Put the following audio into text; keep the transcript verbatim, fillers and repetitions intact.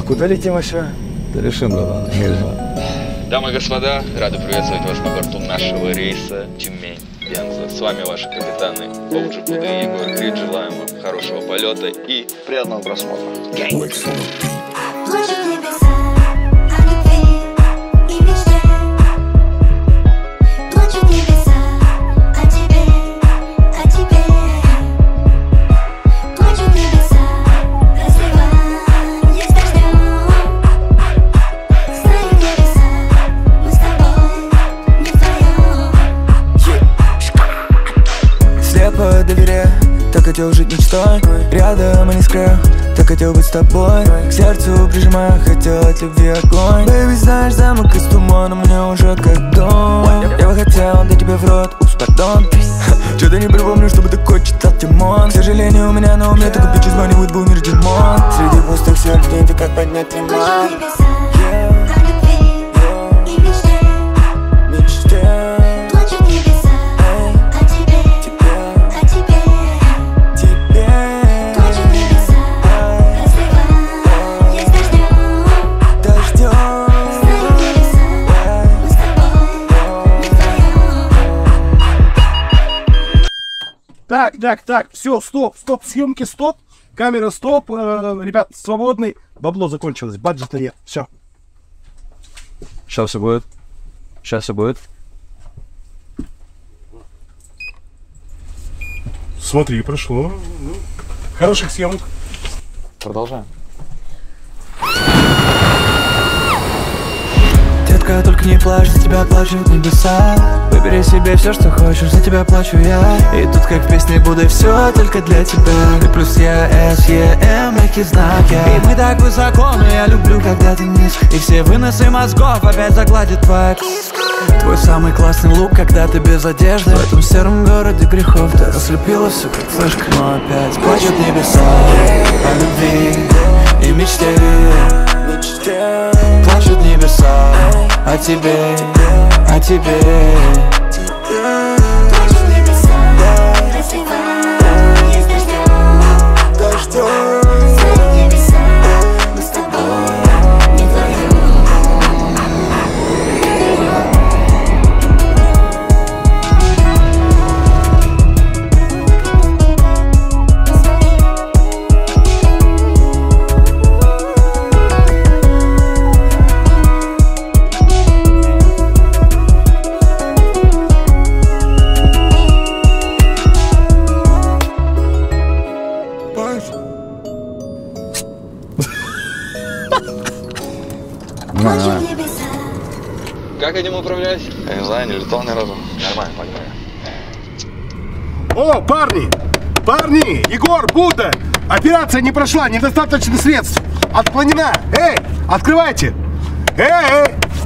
куда летим еще? Да решим, братан. Дамы и господа, рады приветствовать вас на борту нашего рейса Тюмень-Пенза. С вами ваши капитаны Оуджи Куды и Егор Крид. Желаем вам хорошего полета и приятного просмотра. Доверяю, так хотел жить мечтой. Рядом и не скрою, так хотел быть с тобой. К сердцу прижимаю, хотел от любви огонь. Бэйби, знаешь, замок из тумана мне уже как дом. Я бы хотел дать тебе в рот, упс, пардон. Что-то не припомню, чтобы такой читал Тимон. К сожалению, у меня на уме только бичи звонит бумер Димон. Среди пустых сердец, ты как поднять ремонт. Так, так, так, все, стоп, стоп, съемки, стоп, камера, стоп, э, ребят, свободный, бабло закончилось, баджета нет, все. Сейчас все будет. Сейчас все будет. Смотри, прошло. Хороших съемок. Продолжаем. Детка, только не плачь, за тебя плачут небеса. Выбери себе все, что хочешь, за тебя плачу я. И тут как в песне буду все только для тебя. Ты плюс я, С, Е, М, мягкий знак я. И мы так высоко, но я люблю, когда ты низко. И все выносы мозгов опять загладит твоя. Твой самый классный лук, когда ты без одежды. В этом сером городе грехов ты ослепила все как флешка. Но опять плачут небеса о любви и мечте. Плачут небеса о тебе, о тебе. Плачут небеса, рассыпая из дождя, дождем. Плачут небеса, мы с тобой не вдвоем. Как этим управлять? Я не знаю, не летал ни разу. Нормально, погнали. О, парни, парни, Егор, Будда, операция не прошла, недостаточно средств, отклонена. Эй, открывайте. Эй, эй,